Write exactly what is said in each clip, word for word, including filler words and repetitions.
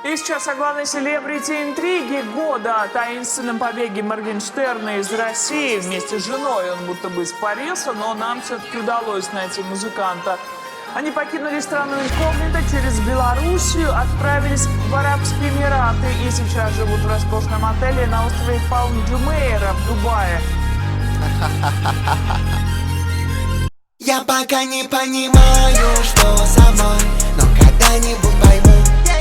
И сейчас о главной селебрити интриги года, о таинственном побеге Моргенштерна из России. Вместе с женой он будто бы испарился, но нам все-таки удалось найти музыканта. Они покинули страну инкогнито, через Белоруссию отправились в Арабские Эмираты и сейчас живут в роскошном отеле на острове Палм-Джумейра в Дубае. Я пока не понимаю, что со мной, но когда-нибудь пойму.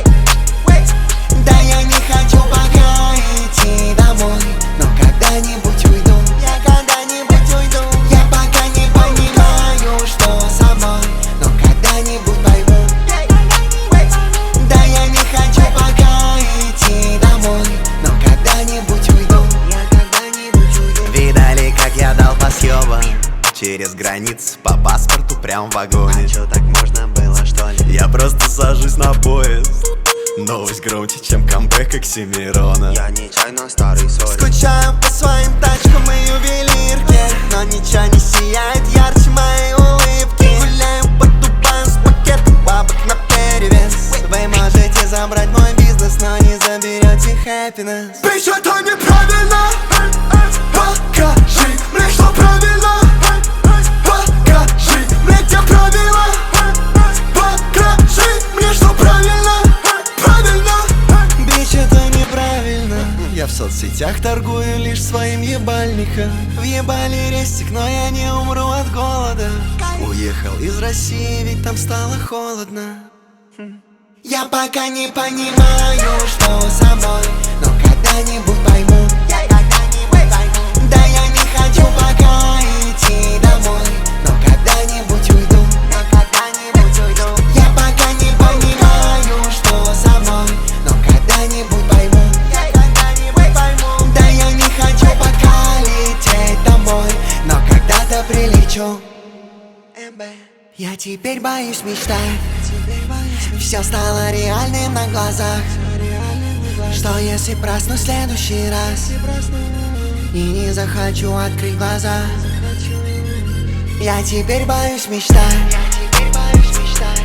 Да я не хочу пока идти домой, но когда-нибудь уйду. Я когда-нибудь уйду. Я пока не понимаю, что со мной, но когда-нибудь пойму. Да я не хочу пока идти домой, но когда-нибудь уйду. Я когда-нибудь уйду. Видали, как я дал по съебам через границ по паспорту прям в вагоне. А чё, так можно было, что ли? Я просто сажусь на поезд. Новость громче, чем камбэк Оксимирона. Я нечаянно старый сори. Скучаю по своим тачкам и ювелирке, но ничего не сияет ярче моей улыбки. Гуляю по Дубаю с пакетом бабок на перевес. Вы можете забрать мой бизнес, но не заберете happiness. Бич, это неправильно. Покажи мне, что правильно. Покажи мне, где правила. Покажи мне, что правильно. Бич, это неправильно. Я в соцсетях торгую лишь своим ебальником. Въебали рестик, но я не умру от голода. Уехал из России, ведь там стало холодно. Я пока не понимаю, что со мной, но когда-нибудь пойму. Я когда-нибудь пойму. Да я не хочу пока идти домой, но когда-нибудь уйду. Но когда-нибудь уйду. Я пока не понимаю, что со мной, но когда-нибудь пойму. Я когда-нибудь пойму. Да я не хочу пока лететь домой, но когда-то прилечу. Я теперь боюсь мечтать. Все стало реальным на глазах. Что если проснусь в следующий раз и не захочу открыть глаза? Я теперь боюсь мечтать.